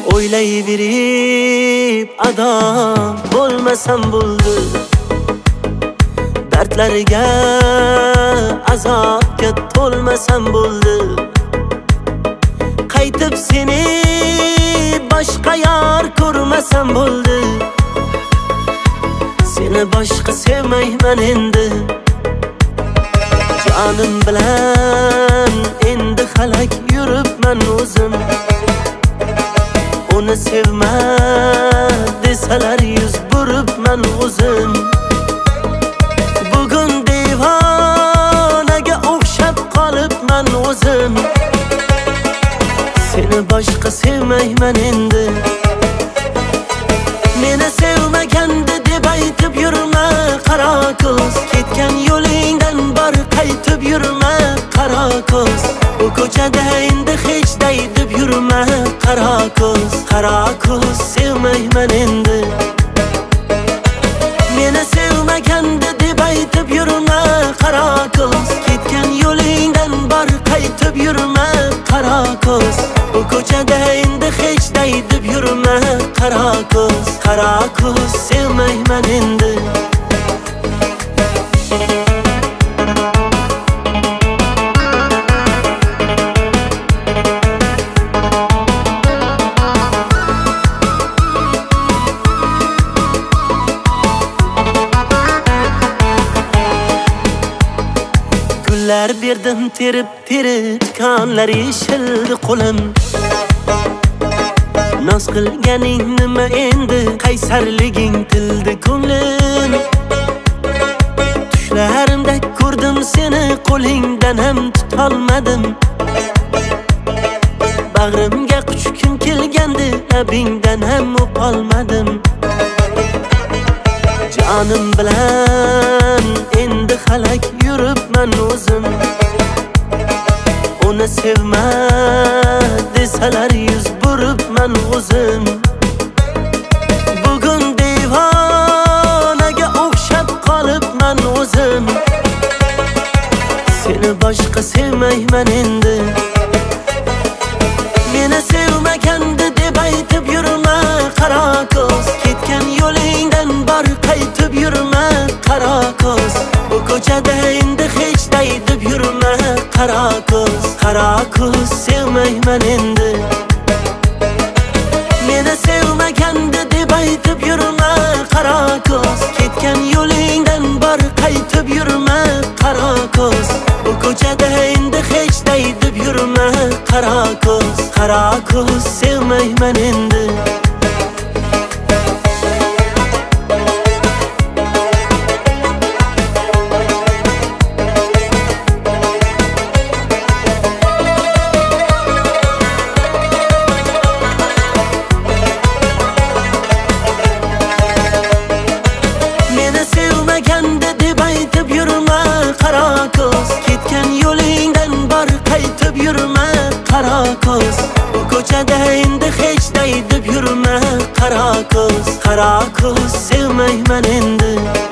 O'ylayverib adam bo'lmasam bo'ldi, dardlarga azobga to'lmasam bo'ldi. Qaytib seni boshqa yor ko'rmasam bo'ldi. Seni boshqa sevmayman endi. Jonim bilan endi xalak yuribman o'zim. Uni sevma desalar yuz buribman o'zim. Bugun devonaga o'xshab qolibman o'zim. Seni boshqa sevmayman endi. Meni sevmaganda deb aytib yurma qaro ko'z. Ketgan yo'lingdan bor qaytib yurma qaro ko'z. Bu ko'chada endi hech deb yurma qaro ko'z. Qaro ko'z sevmayman endi. Meni sevmaganda deb aytib yurma qaro ko'z. Ketgan yo'lingdan bor qaytib yurma qaro ko'z. Bu ko'chada endi hech deb yurma qaro ko'z. Qaro ko'z sevmayman endi. Gullar berdim terib konlar yeshildi qo'lim. Noz qilganing nima endi, qaysarliging tildi ko'nglim. Tushlarimda ko'rdim seni, qo'lingdan ham tutolmadim. Bag'rimga quchkim kelgandi, labingdan ham o'polmadim. Jonim bilan endi xalak yuribman o'zim. Uni sevma desalar yuz buribman o'zim. Bugun devonaga o'xshab qolibman o'zim. Seni boshqa sevmayman endi. Meni sevmaganda deb aytib yurma qaro ko'z. Ketgan yo'lingdan bor qaytib yurma qaro ko'z. Bu ko'chada endi hech deb yurma qaro ko'z. Qaro ko'z sevmayman endi. Meni sevmaganda deb aytib yurma qaro ko'z. Ketgan yo'lingdan bor qaytib yurma qaro ko'z. Bu ko'chada endi hech deb yurma qaro ko'z. Qaro ko'z sevmayman endi. Ketgan yo'lingdan bor qaytib yurma qaro ko'z. Bu ko'chada endi hech deb yurma qaro ko'z. Qaro ko'z sevmayman endi.